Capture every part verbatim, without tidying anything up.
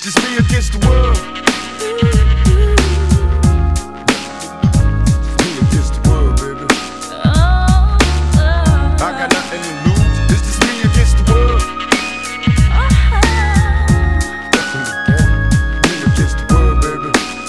just me against the world. It's me against the world, baby. I got nothing to lose. It's just me against the world. Me against the world, baby.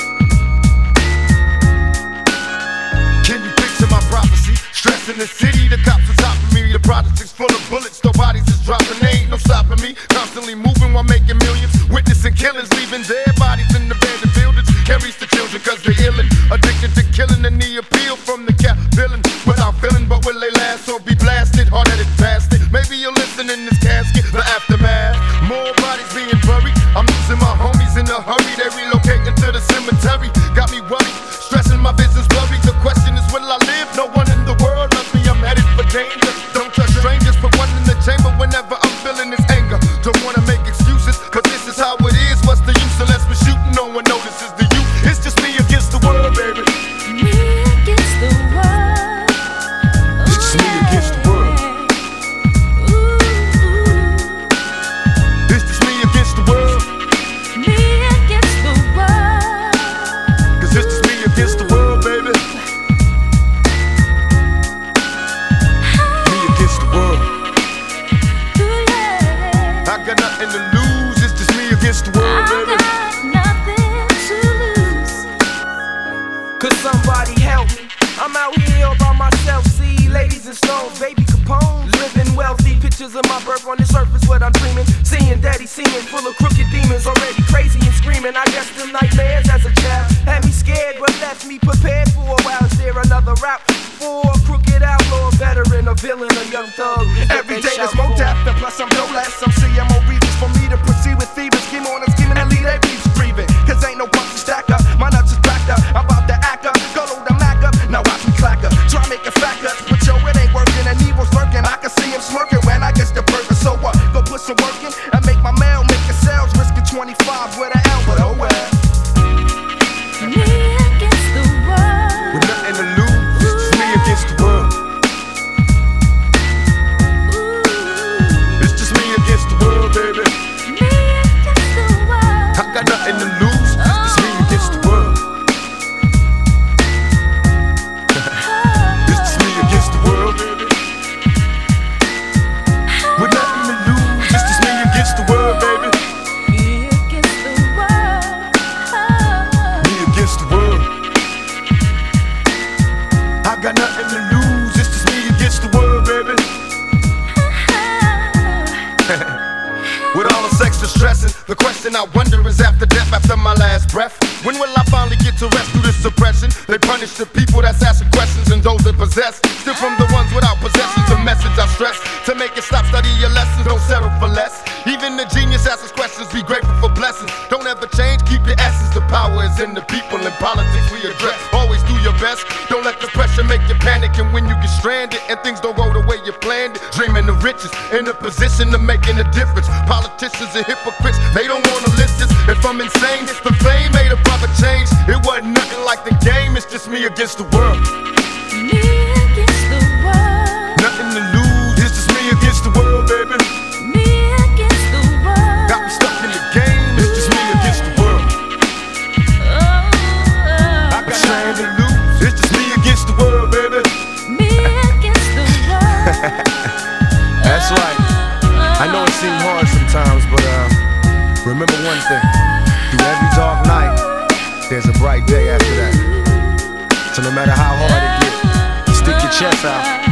Can you picture my prophecy? Stress in the city, the cops are topping me. The project is full of bullets, no bodies is dropping. They ain't no stopping me. Constantly moving while making millions. Witnessing killings, leaving dead bodies in the abandoned buildings. Carries the children cause they're illin'. Addicted to killing and the appeal from the cap villain. Without feeling, but will they last or be blasted? Hard-headed bastard. Maybe you'll listen in this casket. The aftermath. More bodies being buried. I'm losing my homies in a hurry. They relocating to the cemetery. Got me worried. Stressing my business blurry. The question is, will I live? No one in the world loves me. I'm headed for danger. Don't trust strangers. Put one in the chamber whenever I'm feeling this anger. Don't wanna make excuses, cause this is how it is. What's the use unless we're shooting? No one notices the youth. It's just me against the world, baby. Me against the world. It's just me against the world. It's just me against the world. Me against the world. Cause it's just me against the world, baby. Me against the world. I got nothing to lose. It's just me against the world, baby. Could somebody help me? I'm out here all by myself. See ladies and stones, baby Capone, living wealthy. Pictures of my birth on the surface, what I'm dreaming. Seeing daddy singing, full of crooked demons, already crazy and screaming. I guess them nightmares as a child had me scared, but left me prepared for a while. Is there another route for a crooked outlaw, veteran, a villain, a young thug? Every day there's more death, and plus I'm no less. I'm C M O reasons for me to proceed with thieves. Scheme on and scheming and lead their beefs breathing. Cause ain't no punch stack up, my nuts is backed up. I'm about to act up, go load the Mac up. Now watch me clack up, try make it fact up. But yo, it ain't working and evil's lurking. I can see him smirking when I get the burger. So what? Go put some work in and make my mail, make the sales. Risking twenty-five with an L, but oh well. Me against the world. With nothing to lose, it's just me against the world. It's just me against the world, baby. Me against the world. I got nothing to lose, it's just me against the world. It's just me against the world, baby. With nothing to lose, it's just me against the world, baby. Me against the world. Me against the world. I got nothing to lose, it's just me against the world, baby. With all the sex and stressing, the question I wonder is after death, after my last breath, when will I finally get to rest through this suppression? They punish the people that's asking questions and those that possess. Still from the ones without possessions, a message I stress. To make it stop, study your lessons, don't settle for less. Even the genius asks questions, be grateful for blessings. Don't ever change, keep your essence. The power is in the people, in politics we address. Always do your best, don't let the pressure make you panic. And when you get stranded and things don't go the way you planned it, dreaming of riches, in a position of making a difference. Politicians and hypocrites, they don't wanna listen. If I'm insane, it's the fame made a brother change. It wasn't nothing like the game, it's just me against the world. Me against the world. Nothing to lose, it's just me against the world, baby. Me against the world. Got me stuck in the game, it's just me against the world. I got nothing to lose, it's just me against the world, baby. Me against the world. That's right. I know it seems hard sometimes, but uh, remember one thing. Through every dark night, there's a bright day after that. So no matter how hard it gets, you stick your chest out